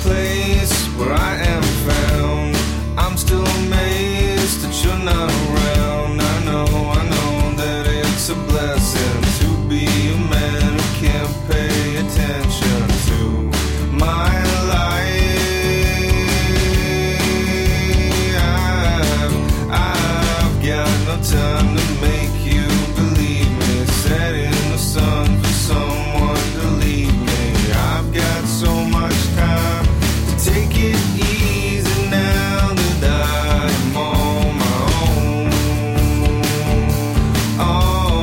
place where I am found. I'm still amazed that you're not around. I know that it's a blessing to be a man who can't pay attention to my life. I've got no time to make you believe me. Set in the sun for someone to leave me. I've got so much time to take it easy now that I'm on my own. Oh,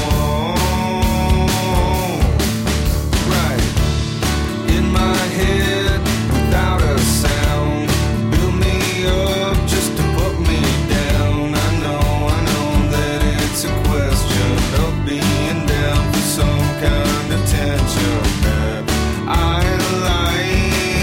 right. In my head, without a sound, build me up just to put me down. I know that it's a question of being down for some kind of tension that I like.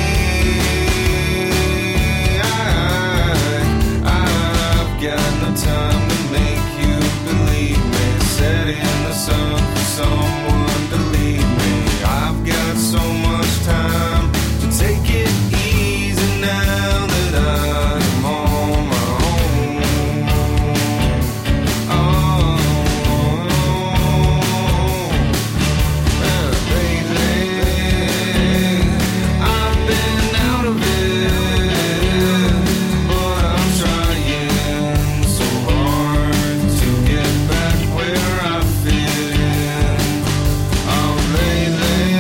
I've got no time to make you believe me. Set in the sun for someone to leave me. I've got so much time to take it easy now that I'm on my own. Lately, I've been out of it, but I'm trying so hard to get back where I fit in. Lately,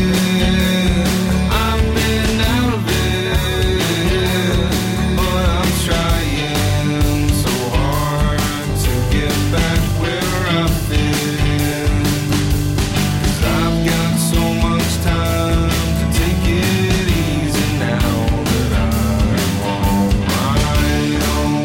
I've been out of it, but I'm trying so hard to get back where I fit in. 'Cause I've got so much time to take it easy now that I'm on my own.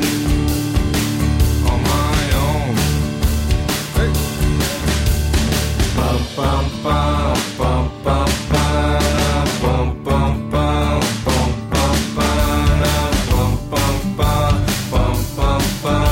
On my own. Hey. Bum bum bum bum bum bum bum bum bum bum bum bum bum bum bum bum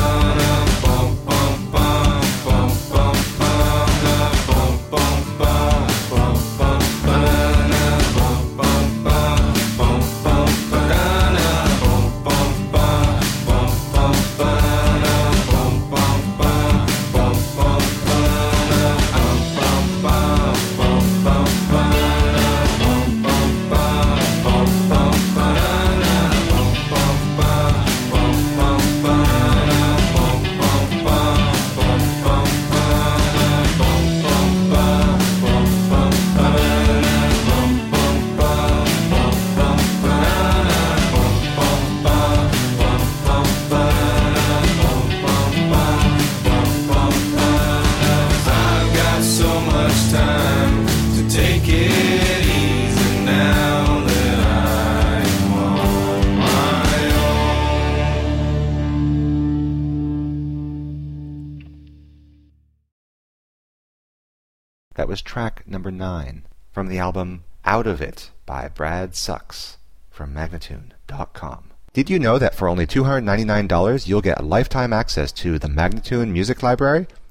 I've got so much time to take it easy now that I'm on my own. That was track number 9 from the album Out of It by Brad Sucks from Magnatune.com. Did you know that for only $299 you'll get lifetime access to the Magnatune Music Library?